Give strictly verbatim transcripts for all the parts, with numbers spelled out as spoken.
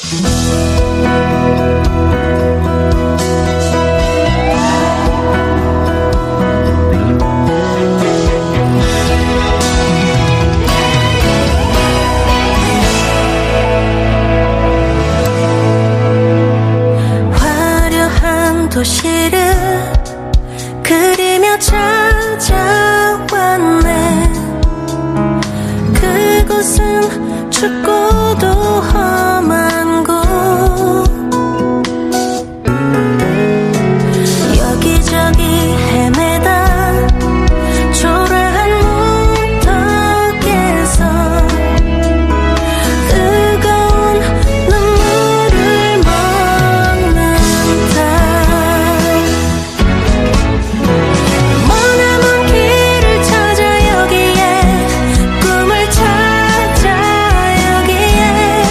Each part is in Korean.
도시를 그리며 찾아왔네. 그곳은 춥고도 험한 곳. 여기저기 헤매다 초라한 문턱에서 뜨거운 눈물을 먹는다. 머나먼 길을 찾아 여기에, 꿈을 찾아 여기에,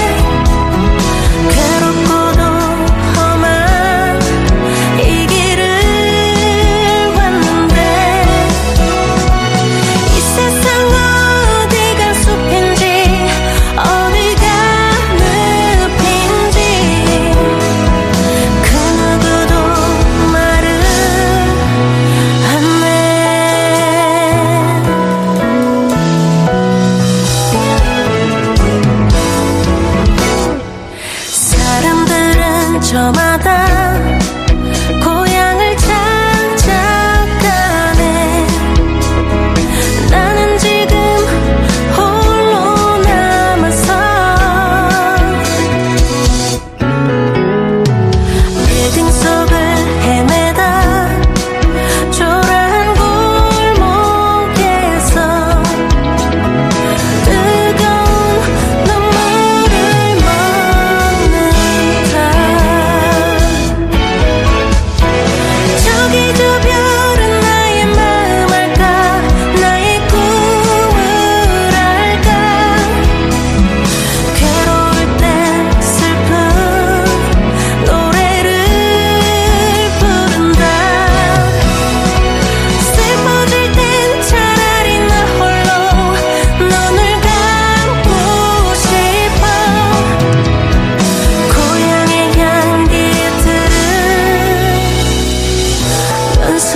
괴롭고도 험한 이 길을 왔는데, 이 세상 어디가 숲인지 어디가 늪인지 그 누구도 말을 안해. 사람들은 저마다 고향을 찾아가네. 나는 지금 홀로 남아서 빌딩 속을 헤매다 초라한 골목에서 뜨거운 눈물을 먹는다. 저기 저 별은 나의 마음 알까, 나의 꿈을 알까. 괴로울 땐 슬픈 노래를 부른다. 슬퍼질 땐 차라리 나 홀로 눈을 감고 싶어. 고향의 향기에 들으면서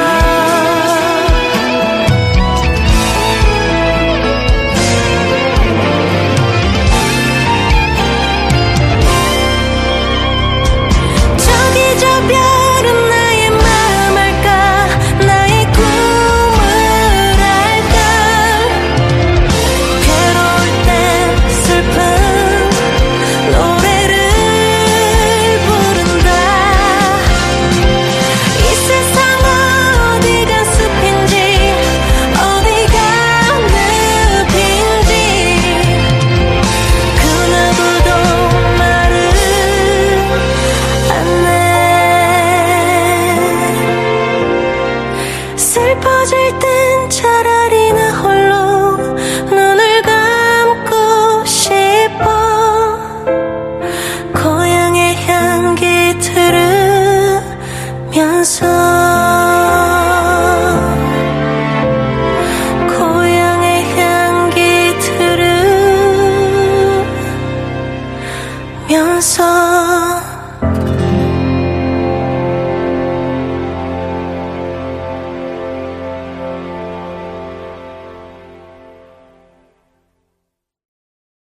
저기 저 별은 나의 마음 알까, 나의 꿈을 알까. 괴로울 땐 슬픈 노래를 부른다. 이 세상 어디가 숲인지 어디가 늪인지 그 누구도 말을 안해. 슬퍼질 땐 차라리 나 홀로 눈을 감고 싶어. 고향의 향기 들으면서, 고향의 향기 들으면서